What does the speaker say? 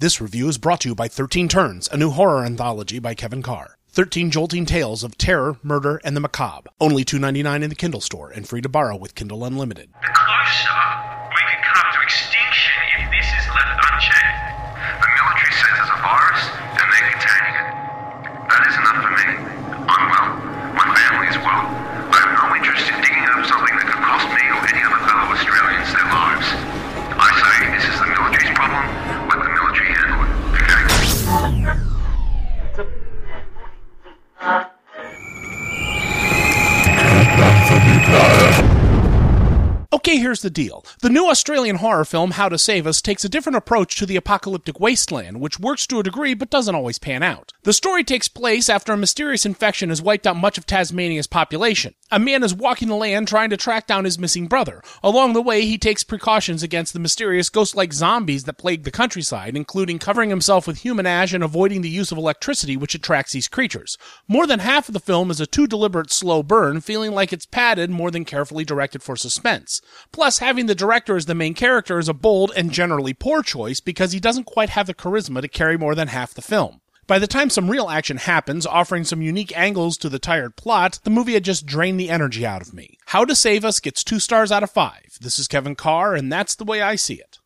This review is brought to you by 13 Turns, a new horror anthology by Kevin Carr. 13 jolting tales of terror, murder, and the macabre. Only $2.99 in the Kindle store and free to borrow with Kindle Unlimited. The closer we can come to extinction if this is left unchecked. The military says there's a virus and they're containing it. That is enough for me. I'm well. My family is well. I have no interest in digging up something that could cost me or any other fellow Australians their lives. I say this is the military's problem. Let the military handle it. Okay? Okay, here's the deal. The new Australian horror film, How to Save Us, takes a different approach to the apocalyptic wasteland, which works to a degree but doesn't always pan out. The story takes place after a mysterious infection has wiped out much of Tasmania's population. A man is walking the land trying to track down his missing brother. Along the way, he takes precautions against the mysterious ghost-like zombies that plague the countryside, including covering himself with human ash and avoiding the use of electricity, which attracts these creatures. More than half of the film is a too deliberate slow burn, feeling like it's padded more than carefully directed for suspense. Plus, having the director as the main character is a bold and generally poor choice because he doesn't quite have the charisma to carry more than half the film. By the time some real action happens, offering some unique angles to the tired plot, the movie had just drained the energy out of me. How to Save Us gets 2 stars out of 5. This is Kevin Carr, and that's the way I see it.